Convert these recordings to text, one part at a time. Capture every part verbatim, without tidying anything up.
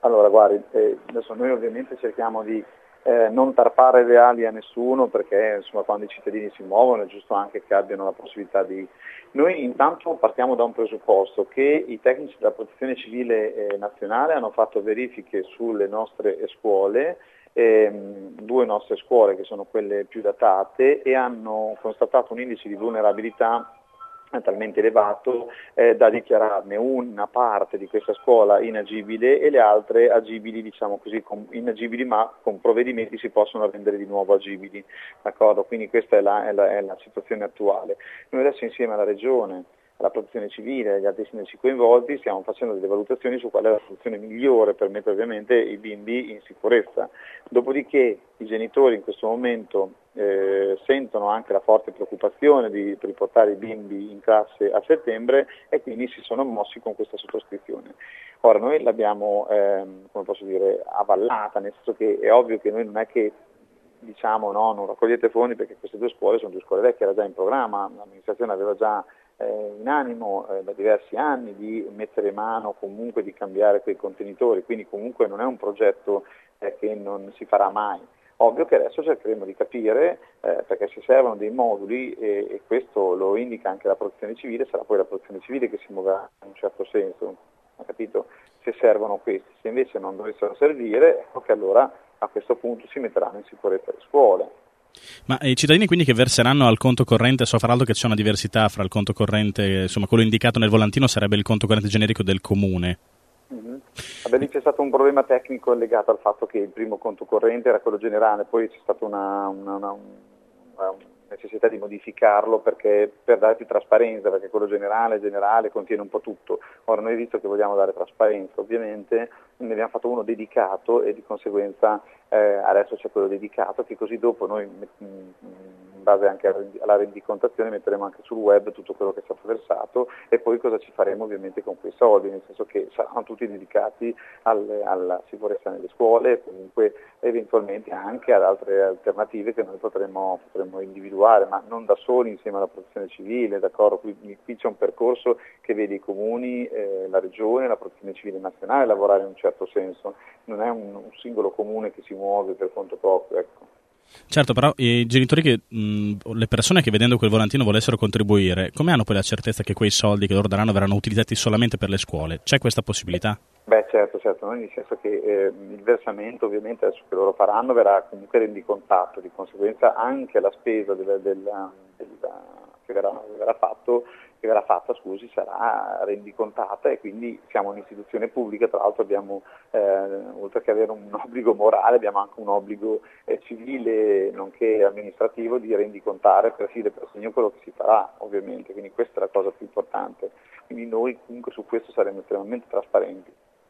Allora, guardi, eh, adesso noi ovviamente cerchiamo di eh, non tarpare le ali a nessuno, perché insomma quando i cittadini si muovono è giusto anche che abbiano la possibilità di... Noi intanto partiamo da un presupposto, che i tecnici della Protezione Civile eh, nazionale hanno fatto verifiche sulle nostre scuole, ehm, due nostre scuole che sono quelle più datate, e hanno constatato un indice di vulnerabilità talmente elevato eh, da dichiararne una parte di questa scuola inagibile e le altre agibili, diciamo così, con, inagibili, ma con provvedimenti si possono rendere di nuovo agibili, d'accordo? Quindi questa è la, è la, è la situazione attuale. Noi adesso insieme alla Regione, alla Protezione Civile e agli altri sindaci coinvolti stiamo facendo delle valutazioni su qual è la soluzione migliore per mettere ovviamente i bimbi in sicurezza. Dopodiché i genitori in questo momento eh, sentono anche la forte preoccupazione di riportare i bimbi in classe a settembre e quindi si sono mossi con questa sottoscrizione. Ora noi l'abbiamo, ehm, come posso dire, avallata, nel senso che è ovvio che noi non è che diciamo no, non raccogliete fondi, perché queste due scuole sono due scuole vecchie, era già in programma, l'amministrazione aveva già eh, in animo eh, da diversi anni di mettere mano, comunque di cambiare quei contenitori, quindi comunque non è un progetto eh, che non si farà mai. Ovvio che adesso cercheremo di capire, eh, perché se servono dei moduli, e, e questo lo indica anche la Protezione Civile, sarà poi la Protezione Civile che si muoverà in un certo senso, ha capito? Se servono questi, se invece non dovessero servire, ecco che allora a questo punto si metteranno in sicurezza le scuole. Ma i cittadini quindi che verseranno al conto corrente, so fra l'altro che c'è una diversità fra il conto corrente, insomma quello indicato nel volantino sarebbe il conto corrente generico del comune. Mm-hmm. Vabbè, lì c'è stato un problema tecnico legato al fatto che il primo conto corrente era quello generale, poi c'è stata una, una, una, una necessità di modificarlo perché per dare più trasparenza, perché quello generale generale contiene un po' tutto. Ora noi, visto che vogliamo dare trasparenza, ovviamente ne abbiamo fatto uno dedicato e di conseguenza eh, adesso c'è quello dedicato, che così dopo noi in base anche alla rendicontazione metteremo anche sul web tutto quello che è stato versato, e poi cosa ci faremo ovviamente con quei soldi, nel senso che saranno tutti dedicati al, alla sicurezza nelle scuole e comunque eventualmente anche ad altre alternative che noi potremo, potremo individuare, ma non da soli, insieme alla Protezione Civile, d'accordo? Qui, qui c'è un percorso che vede i comuni, eh, la Regione, la Protezione Civile nazionale lavorare in un certo senso, non è un, un singolo comune che si muove per conto proprio, ecco. Certo, però i genitori che, mh, le persone che vedendo quel volantino volessero contribuire, come hanno poi la certezza che quei soldi che loro daranno verranno utilizzati solamente per le scuole? C'è questa possibilità? Beh certo, certo, nel senso che eh, il versamento ovviamente adesso che loro faranno verrà comunque rendicontato, di conseguenza anche la spesa della, della, della, che, verrà, che verrà fatto che verrà fatta, scusi, sarà rendicontata, e quindi siamo un'istituzione pubblica, tra l'altro abbiamo, eh, oltre che avere un obbligo morale, abbiamo anche un obbligo eh, civile, nonché amministrativo, di rendicontare per filo e per segno quello che si farà, ovviamente, quindi questa è la cosa più importante. Quindi noi comunque su questo saremo estremamente trasparenti.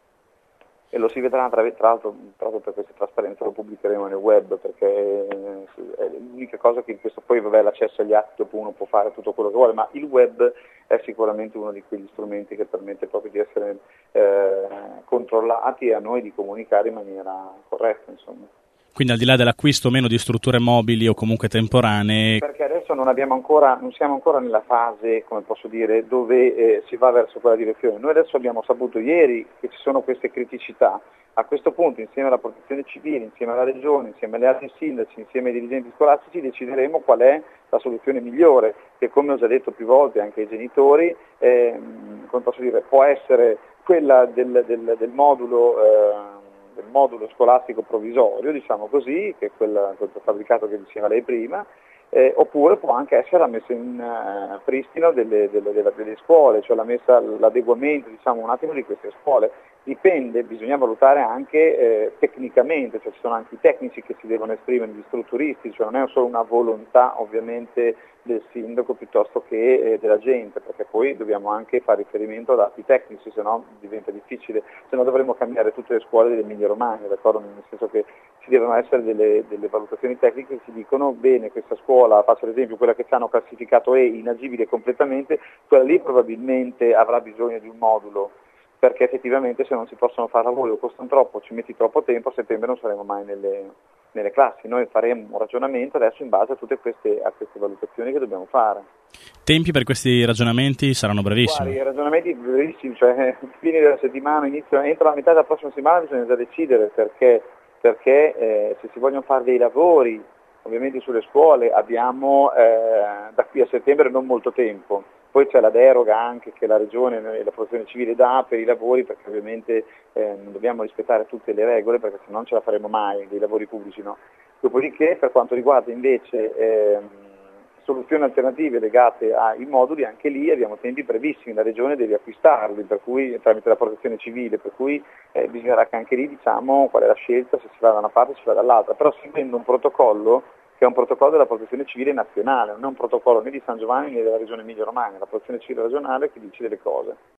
E lo si vedrà, tra, tra l'altro, proprio per questa trasparenza lo pubblicheremo nel web, perché è l'unica cosa che in questo, poi vabbè, l'accesso agli atti dopo uno può fare tutto quello che vuole, ma il web è sicuramente uno di quegli strumenti che permette proprio di essere eh, controllati e a noi di comunicare in maniera corretta, insomma. Quindi al di là dell'acquisto o meno di strutture mobili o comunque temporanee... Perché adesso non abbiamo ancora, non siamo ancora nella fase, come posso dire, dove eh, si va verso quella direzione. Noi adesso abbiamo saputo ieri che ci sono queste criticità. A questo punto, insieme alla Protezione Civile, insieme alla Regione, insieme agli altri sindaci, insieme ai dirigenti scolastici, decideremo qual è la soluzione migliore, che come ho già detto più volte anche ai genitori, eh, come posso dire, può essere quella del, del, del modulo... Eh, del modulo scolastico provvisorio, diciamo così, che è quel, quel fabbricato che diceva lei prima, eh, oppure può anche essere la messa in uh, pristino delle, delle, delle, delle scuole, cioè la messa, l'adeguamento, diciamo, un attimo di queste scuole. Dipende, bisogna valutare anche eh, tecnicamente, cioè ci sono anche i tecnici che si devono esprimere, gli strutturisti, cioè non è solo una volontà ovviamente del sindaco piuttosto che eh, della gente, perché poi dobbiamo anche fare riferimento ad altri tecnici, se no diventa difficile, se no dovremmo cambiare tutte le scuole dell'Emilia Romagna, d'accordo? Nel senso che ci devono essere delle, delle valutazioni tecniche che ci dicono bene, questa scuola, faccio l'esempio, quella che ci hanno classificato è inagibile completamente, quella lì probabilmente avrà bisogno di un modulo, perché effettivamente se non si possono fare lavori o costano troppo, ci metti troppo tempo, a settembre non saremo mai nelle, nelle classi. Noi faremo un ragionamento adesso in base a tutte queste, a queste valutazioni che dobbiamo fare. Tempi per questi ragionamenti saranno brevissimi. Guardi, i ragionamenti brevissimi, cioè fine della settimana, inizio, entro la metà della prossima settimana bisogna già decidere, perché, perché eh, se si vogliono fare dei lavori, ovviamente sulle scuole abbiamo eh, da qui a settembre non molto tempo. Poi c'è la deroga anche che la Regione e la Protezione Civile dà per i lavori, perché ovviamente eh, non dobbiamo rispettare tutte le regole, perché se no non ce la faremo mai, dei lavori pubblici no. Dopodiché per quanto riguarda invece eh, soluzioni alternative legate ai moduli, anche lì abbiamo tempi brevissimi, la Regione deve acquistarli, per cui, tramite la Protezione Civile, per cui eh, bisognerà che anche lì diciamo qual è la scelta, se si va da una parte o si va dall'altra, però seguendo un protocollo che è un protocollo della Protezione Civile nazionale, non è un protocollo né di San Giovanni né della Regione Emilia Romagna, è la Protezione Civile regionale che decide le cose.